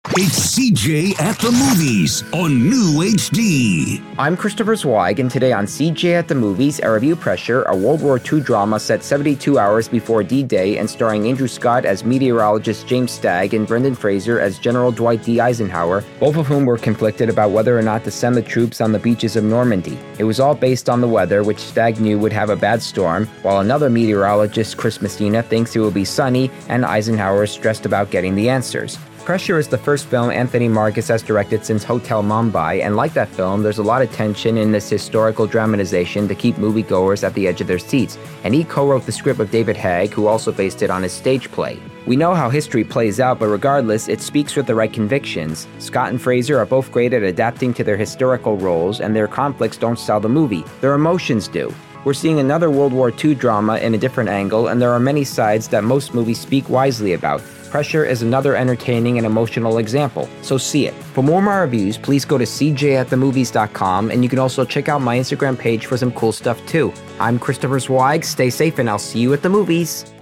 It's CJ at the Movies on New HD. I'm Christopher Zweig, and today on CJ at the Movies, I review Pressure, a World War II drama set 72 hours before D-Day and starring Andrew Scott as meteorologist James Stagg and Brendan Fraser as General Dwight D. Eisenhower, both of whom were conflicted about whether or not to send the troops on the beaches of Normandy. It was all based on the weather, which Stagg knew would have a bad storm, while another meteorologist, Chris Messina, thinks it will be sunny, and Eisenhower is stressed about getting the answers. Pressure is the first film Anthony Marcus has directed since Hotel Mumbai, and like that film, there's a lot of tension in this historical dramatization to keep moviegoers at the edge of their seats, and he co-wrote the script with David Haig, who also based it on his stage play. We know how history plays out, but regardless, it speaks with the right convictions. Scott and Fraser are both great at adapting to their historical roles, and their conflicts don't sell the movie, their emotions do. We're seeing another World War II drama in a different angle, and there are many sides that most movies speak wisely about. Pressure is another entertaining and emotional example, so see it. For more of my reviews, please go to cjatthemovies.com, and you can also check out my Instagram page for some cool stuff too. I'm Christopher Zweig, stay safe, and I'll see you at the movies.